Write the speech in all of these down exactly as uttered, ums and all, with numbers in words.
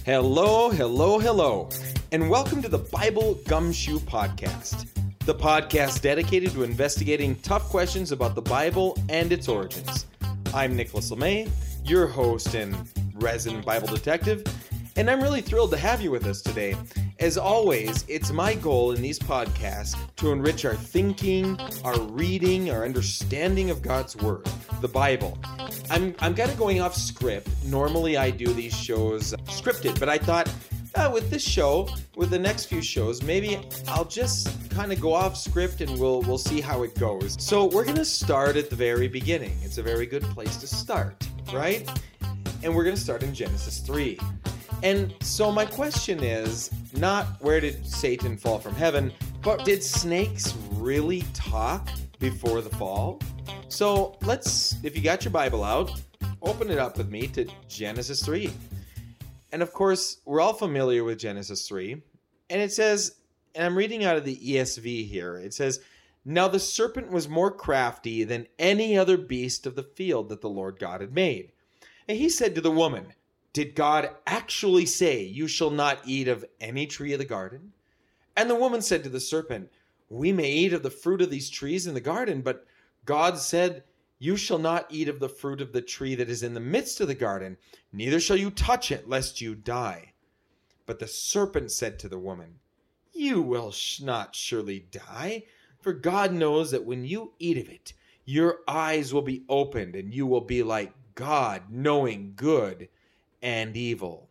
Hello, hello, hello, and welcome to the Bible Gumshoe Podcast, the podcast dedicated to investigating tough questions about the Bible and its origins. I'm Nicholas LeMay, your host and resident Bible detective, and I'm really thrilled to have you with us today. As always, it's my goal in these podcasts to enrich our thinking, our reading, our understanding of God's Word, the Bible. I'm I'm kind of going off script. Normally I do these shows scripted, but I thought uh, with this show, with the next few shows, maybe I'll just kind of go off script and we'll we'll see how it goes. So we're going to start at the very beginning. It's a very good place to start, right? And we're going to start in Genesis three. And so my question is not where did Satan fall from heaven, but did snakes really talk before the fall? So let's, if you got your Bible out, open it up with me to Genesis three. And of course, we're all familiar with Genesis three. And it says, and I'm reading out of the E S V here, it says, "Now the serpent was more crafty than any other beast of the field that the Lord God had made. And he said to the woman, 'Did God actually say, you shall not eat of any tree of the garden?' And the woman said to the serpent, 'We may eat of the fruit of these trees in the garden, but God said, you shall not eat of the fruit of the tree that is in the midst of the garden, neither shall you touch it, lest you die.' But the serpent said to the woman, 'You will not surely die, for God knows that when you eat of it, your eyes will be opened, and you will be like God, knowing good and evil.'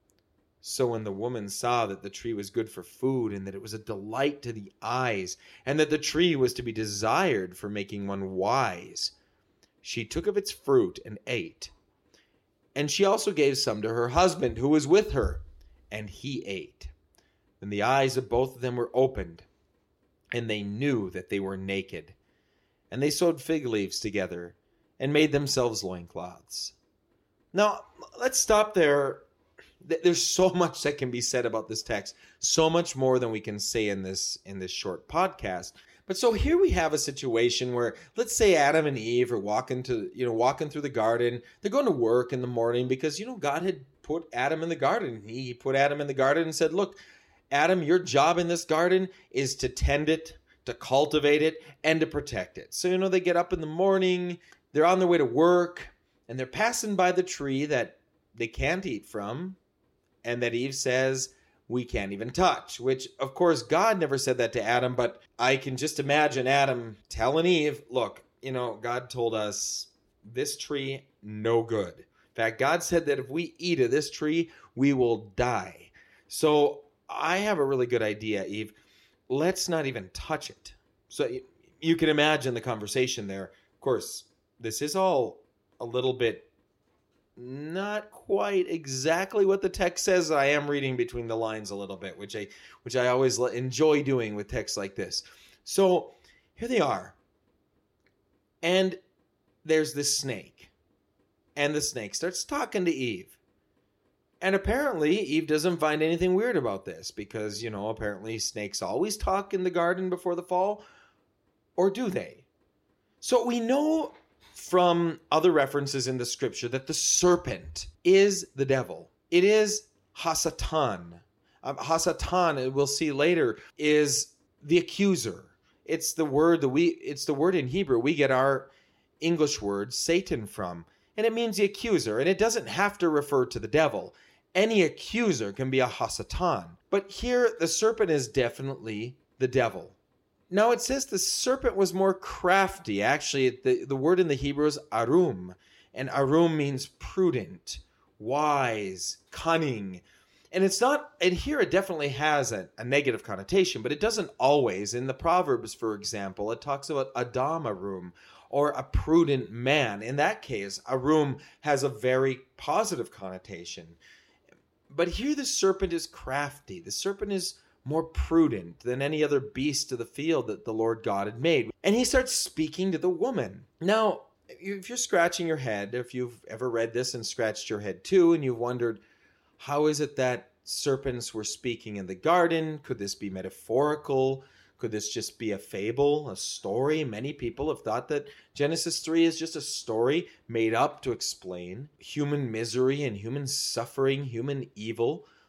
So when the woman saw that the tree was good for food, and that it was a delight to the eyes, and that the tree was to be desired for making one wise, she took of its fruit and ate. And she also gave some to her husband who was with her, and he ate. Then the eyes of both of them were opened, and they knew that they were naked. And they sewed fig leaves together, and made themselves loincloths." Now, let's stop there. There's so much that can be said about this text, so much more than we can say in this in this short podcast. But so here we have a situation where, let's say Adam and Eve are walking to, you know, walking through the garden. They're going to work in the morning because, you know, God had put Adam in the garden. He put Adam in the garden and said, "Look, Adam, your job in this garden is to tend it, to cultivate it, and to protect it." So, you know, they get up in the morning, they're on their way to work, and they're passing by the tree that they can't eat from, and that Eve says, "We can't even touch," which, of course, God never said that to Adam, but I can just imagine Adam telling Eve, "Look, you know, God told us this tree, no good. In fact, God said that if we eat of this tree, we will die. So I have a really good idea, Eve. Let's not even touch it." So you can imagine the conversation there. Of course, this is all a little bit not quite exactly what the text says. I am reading between the lines a little bit, which I which I always enjoy doing with texts like this. So here they are. And there's this snake. And the snake starts talking to Eve. And apparently Eve doesn't find anything weird about this because, you know, apparently snakes always talk in the garden before the fall. Or do they? So we know from other references in the scripture that the serpent is the devil. It is Hasatan. Um, Hasatan, we'll see later, is the accuser. It's the word that we it's the word in Hebrew we get our English word Satan from. And it means the accuser. And it doesn't have to refer to the devil. Any accuser can be a Hasatan. But here the serpent is definitely the devil. Now it says the serpent was more crafty. Actually, the, the word in the Hebrew is arum. And arum means prudent, wise, cunning. And it's not, and here it definitely has a, a negative connotation, but it doesn't always. In the Proverbs, for example, it talks about Adam arum, or a prudent man. In that case, arum has a very positive connotation. But here the serpent is crafty. The serpent is more prudent than any other beast of the field that the Lord God had made. And he starts speaking to the woman. Now, if you're scratching your head, if you've ever read this and scratched your head too, and you've wondered, how is it that serpents were speaking in the garden? Could this be metaphorical? Could this just be a fable, a story? Many people have thought that Genesis three is just a story made up to explain human misery and human suffering, human evil.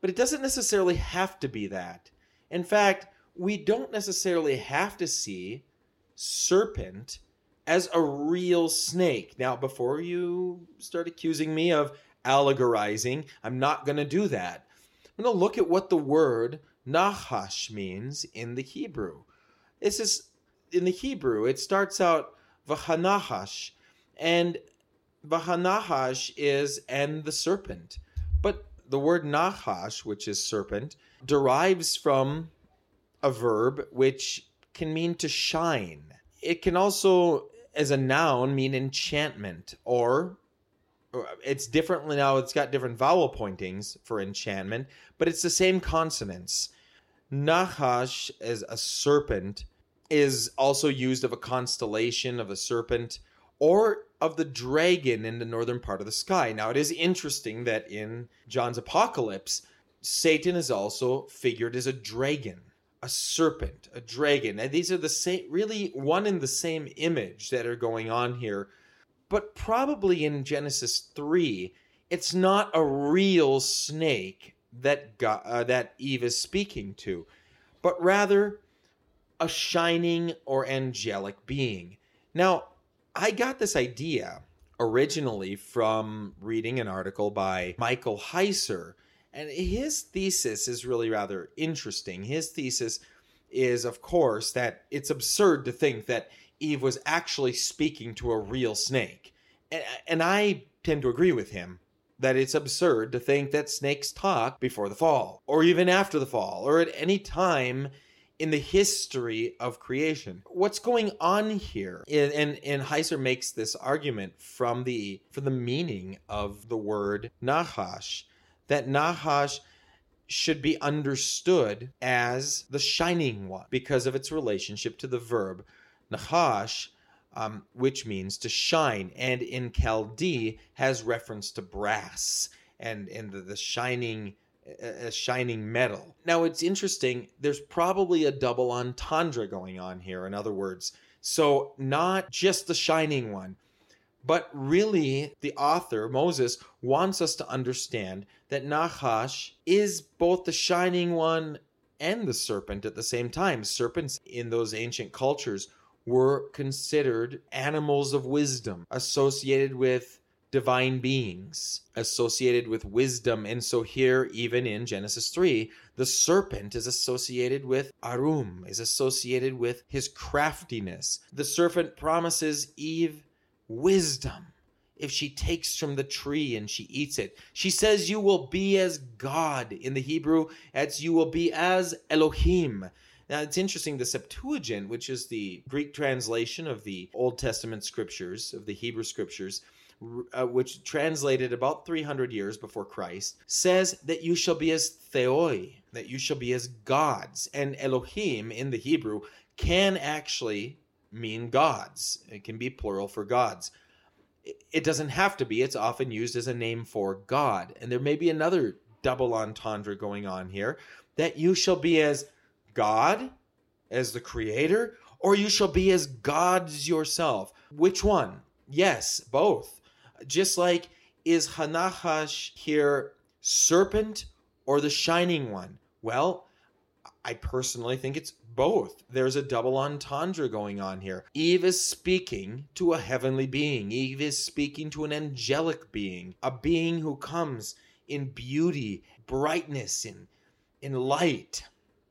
But it doesn't necessarily have to be that. In fact, we don't necessarily have to see serpent as a real snake. Now, before you start accusing me of allegorizing, I'm not going to do that. I'm going to look at what the word nahash means in the Hebrew. This is, in the Hebrew, it starts out v'hanahash, and v'hanahash is and the serpent. But the word nahash, which is serpent, derives from a verb which can mean to shine. It can also, as a noun, mean enchantment, or it's differently now, it's got different vowel pointings for enchantment, but it's the same consonants. Nahash, as a serpent, is also used of a constellation of a serpent or of the dragon in the northern part of the sky. Now, it is interesting that in John's Apocalypse, Satan is also figured as a dragon, a serpent, a dragon. And these are the same, really one and the same image that are going on here. But probably in Genesis three, it's not a real snake that God, uh, that Eve is speaking to, but rather a shining or angelic being. Now, I got this idea originally from reading an article by Michael Heiser, and his thesis is really rather interesting. His thesis is, of course, that it's absurd to think that Eve was actually speaking to a real snake. And, and I tend to agree with him that it's absurd to think that snakes talk before the fall, or even after the fall, or at any time in the history of creation. What's going on here? And, and, and Heiser makes this argument from the, from the meaning of the word nahash, that nahash should be understood as the shining one because of its relationship to the verb nahash, um, which means to shine, and in Chaldee has reference to brass and, and the, the shining a shining metal. Now, it's interesting, there's probably a double entendre going on here, in other words. So not just the shining one, but really the author, Moses, wants us to understand that Nahash is both the shining one and the serpent at the same time. Serpents in those ancient cultures were considered animals of wisdom, associated with divine beings, associated with wisdom. And so here, even in Genesis three, the serpent is associated with Arum, is associated with his craftiness. The serpent promises Eve wisdom if she takes from the tree and she eats it. She says, you will be as God. In the Hebrew, it's you will be as Elohim. Now, it's interesting, the Septuagint, which is the Greek translation of the Old Testament scriptures, of the Hebrew scriptures, Uh, which translated about three hundred years before Christ, says that you shall be as theoi, that you shall be as gods. And Elohim in the Hebrew can actually mean gods. It can be plural for gods. It doesn't have to be. It's often used as a name for God. And there may be another double entendre going on here, that you shall be as God, as the creator, or you shall be as gods yourself. Which one? Yes, both. Just like, is Hanahash here serpent or the shining one? Well, I personally think it's both. There's a double entendre going on here. Eve is speaking to a heavenly being. Eve is speaking to an angelic being, a being who comes in beauty, brightness, in, in light.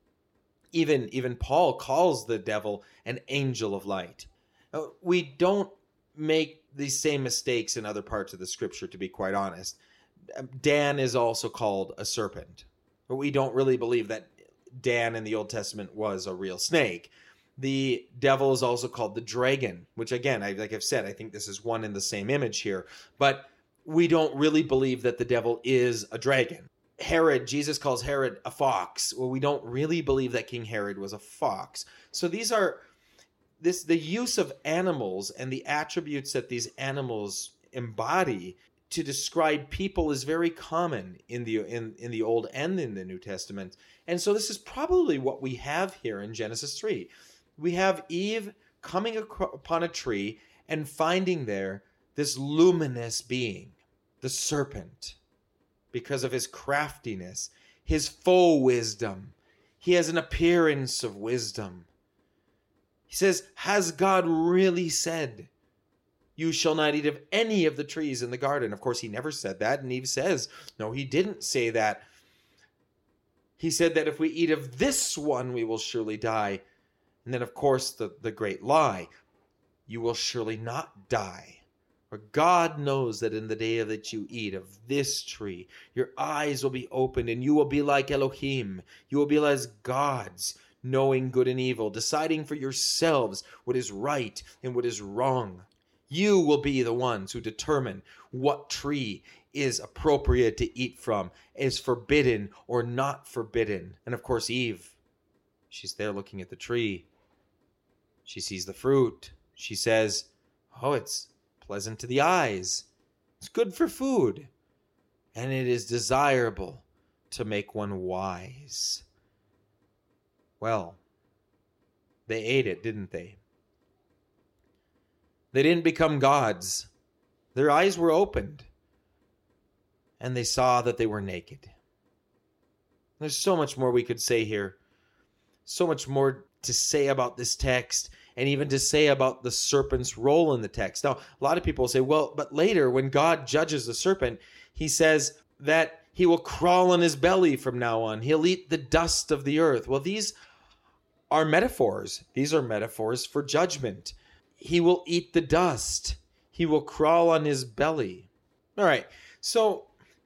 Even, even Paul calls the devil an angel of light. We don't make these same mistakes in other parts of the scripture, to be quite honest. Dan is also called a serpent, but we don't really believe that Dan in the Old Testament was a real snake. The devil is also called the dragon, which again, I, like I've said, I think this is one in the same image here, but we don't really believe that the devil is a dragon. Herod, Jesus calls Herod a fox. Well, we don't really believe that King Herod was a fox. So these are This the use of animals and the attributes that these animals embody to describe people is very common in the in, in the Old and in the New Testament. And so this is probably what we have here in Genesis three. We have Eve coming upon a tree and finding there this luminous being, the serpent, because of his craftiness, his faux wisdom. He has an appearance of wisdom. He says, has God really said, you shall not eat of any of the trees in the garden? Of course, he never said that. And Eve says, no, he didn't say that. He said that if we eat of this one, we will surely die. And then, of course, the, the great lie, you will surely not die. For God knows that in the day that you eat of this tree, your eyes will be opened and you will be like Elohim. You will be as gods, knowing good and evil, deciding for yourselves what is right and what is wrong. You will be the ones who determine what tree is appropriate to eat from, is forbidden or not forbidden. And of course, Eve, she's there looking at the tree. She sees the fruit. She says, oh, it's pleasant to the eyes. It's good for food. And it is desirable to make one wise. Well, they ate it, didn't they? They didn't become gods. Their eyes were opened. And they saw that they were naked. There's so much more we could say here. So much more to say about this text. And even to say about the serpent's role in the text. Now, a lot of people say, well, but later when God judges the serpent, he says that he will crawl on his belly from now on. He'll eat the dust of the earth. Well, these are metaphors. These are metaphors for judgment. He will eat the dust. He will crawl on his belly. All right. So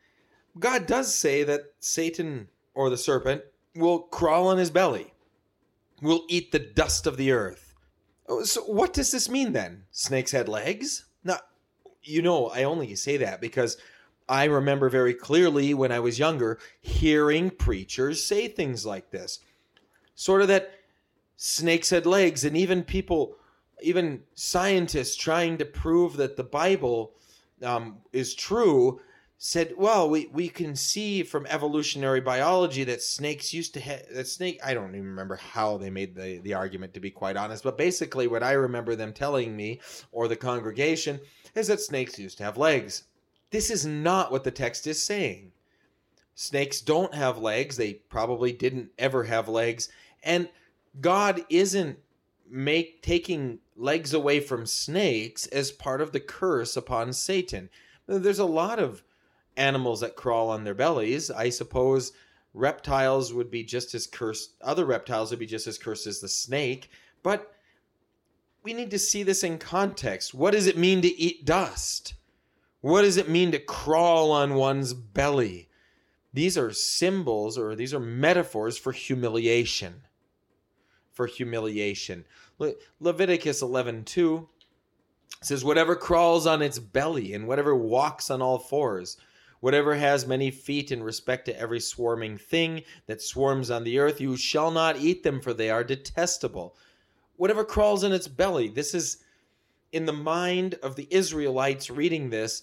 God does say that Satan or the serpent will crawl on his belly, will eat the dust of the earth. So what does this mean then? Snakes had legs? Now, you know, I only say that because I remember very clearly when I was younger hearing preachers say things like this. Sort of that snakes had legs, and even people, even scientists trying to prove that the Bible um, is true said, well, we, we can see from evolutionary biology that snakes used to have, that snake, I don't even remember how they made the, the argument, to be quite honest, but basically what I remember them telling me, or the congregation, is that snakes used to have legs. This is not what the text is saying. Snakes don't have legs. They probably didn't ever have legs. And God isn't make taking legs away from snakes as part of the curse upon Satan. There's a lot of animals that crawl on their bellies. I suppose reptiles would be just as cursed. Other reptiles would be just as cursed as the snake. But we need to see this in context. What does it mean to eat dust? What does it mean to crawl on one's belly? These are symbols, or these are metaphors for humiliation. For humiliation. Le- Leviticus eleven two says, whatever crawls on its belly and whatever walks on all fours, whatever has many feet in respect to every swarming thing that swarms on the earth, you shall not eat them, for they are detestable. Whatever crawls in its belly. This is, in the mind of the Israelites reading this,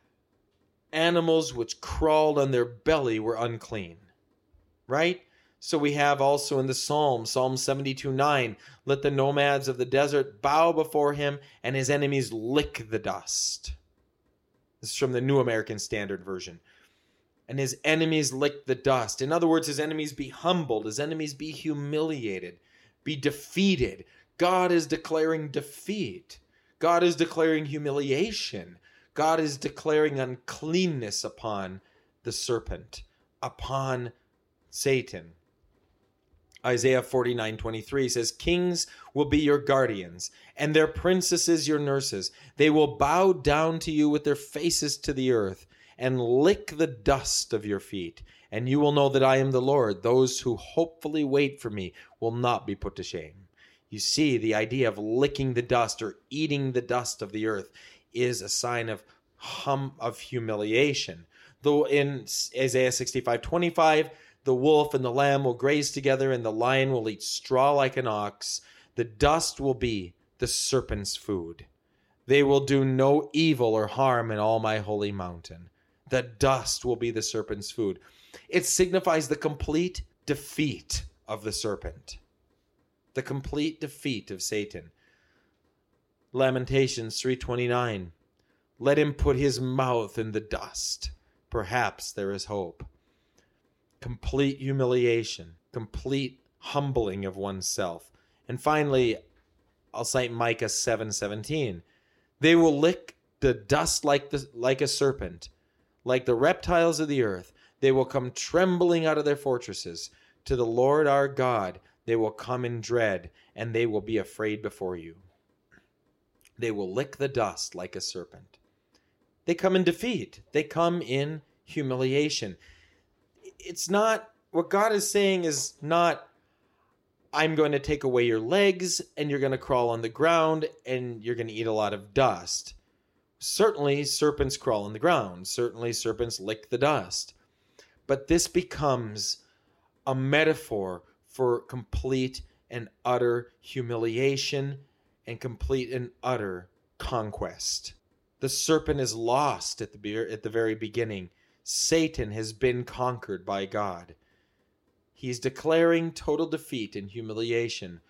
animals which crawled on their belly were unclean. Right? So we have also in the Psalm, Psalm seventy-two nine, let the nomads of the desert bow before him and his enemies lick the dust. This is from the New American Standard Version. And his enemies lick the dust. In other words, his enemies be humbled, his enemies be humiliated, be defeated. God is declaring defeat. God is declaring humiliation. God is declaring uncleanness upon the serpent, upon Satan. Isaiah forty-nine twenty-three says, kings will be your guardians, and their princesses your nurses. They will bow down to you with their faces to the earth, and lick the dust of your feet. And you will know that I am the Lord. Those who hopefully wait for me will not be put to shame. You see, the idea of licking the dust or eating the dust of the earth is a sign of hum of humiliation. Though in Isaiah sixty-five twenty-five, the wolf and the lamb will graze together, and the lion will eat straw like an ox. The dust will be the serpent's food. They will do no evil or harm in all my holy mountain. The dust will be the serpent's food. It signifies the complete defeat of the serpent. The complete defeat of Satan. Lamentations three twenty-nine. Let him put his mouth in the dust. Perhaps there is hope. complete humiliation, complete humbling of oneself. And finally, I'll cite Micah seven seventeen. They will lick the dust like the like a serpent, like the reptiles of the earth. They will come trembling out of their fortresses. To the Lord our God they will come in dread, and they will be afraid before you. They will lick the dust like a serpent. They come in defeat. They come in humiliation. It's not, what God is saying is not, I'm going to take away your legs and you're going to crawl on the ground and you're going to eat a lot of dust. Certainly serpents crawl on the ground. Certainly serpents lick the dust. But this becomes a metaphor for complete and utter humiliation and complete and utter conquest. The serpent is lost at the at the very beginning. Satan has been conquered by God. He's declaring total defeat and humiliation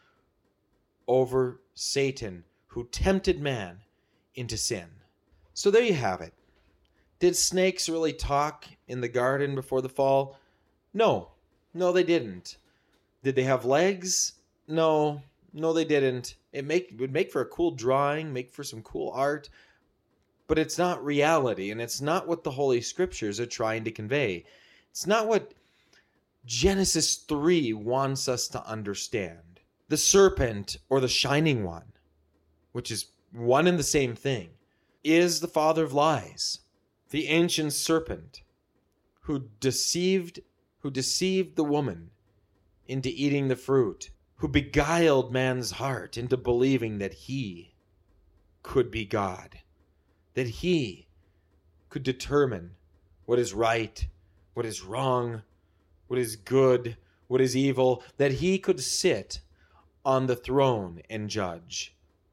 over Satan, who tempted man into sin. So there you have it. Did snakes really talk in the garden before the fall? No. No, they didn't. Did they have legs? No. No, they didn't. It make it would make for a cool drawing, make for some cool art, but it's not reality, and it's not what the Holy Scriptures are trying to convey. It's not what Genesis three wants us to understand. The serpent, or the shining one, which is one and the same thing, is the father of lies. The ancient serpent who deceived, who deceived the woman into eating the fruit, who beguiled man's heart into believing that he could be God, that he could determine what is right, what is wrong, what is good, what is evil, that he could sit on the throne and judge.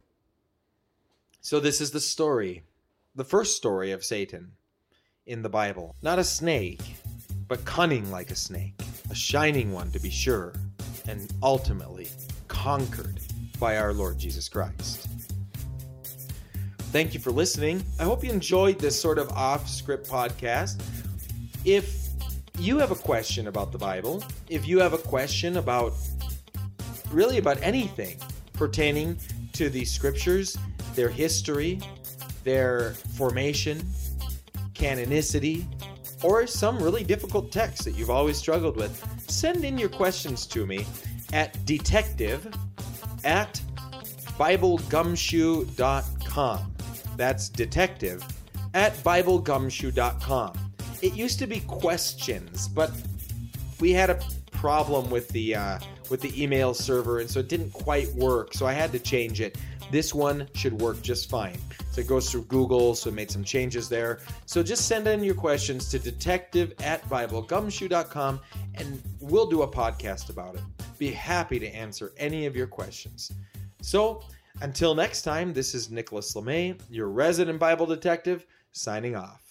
So this is the story, the first story of Satan in the Bible. Not a snake, but cunning like a snake, a shining one to be sure, and ultimately conquered by our Lord Jesus Christ. Thank you for listening. I hope you enjoyed this sort of off-script podcast. If you have a question about the Bible, if you have a question about, really about anything pertaining to the Scriptures, their history, their formation, canonicity, or some really difficult text that you've always struggled with, send in your questions to me at detective at bible gumshoe dot com. That's detective at bible gumshoe dot com. It used to be questions, but we had a problem with the uh, with the email server, and so it didn't quite work, so I had to change it. This one should work just fine. So it goes through Google, so I made some changes there. So just send in your questions to detective at bible gumshoe dot com, and we'll do a podcast about it. Be happy to answer any of your questions. So until next time, this is Nicholas LeMay, your resident Bible detective, signing off.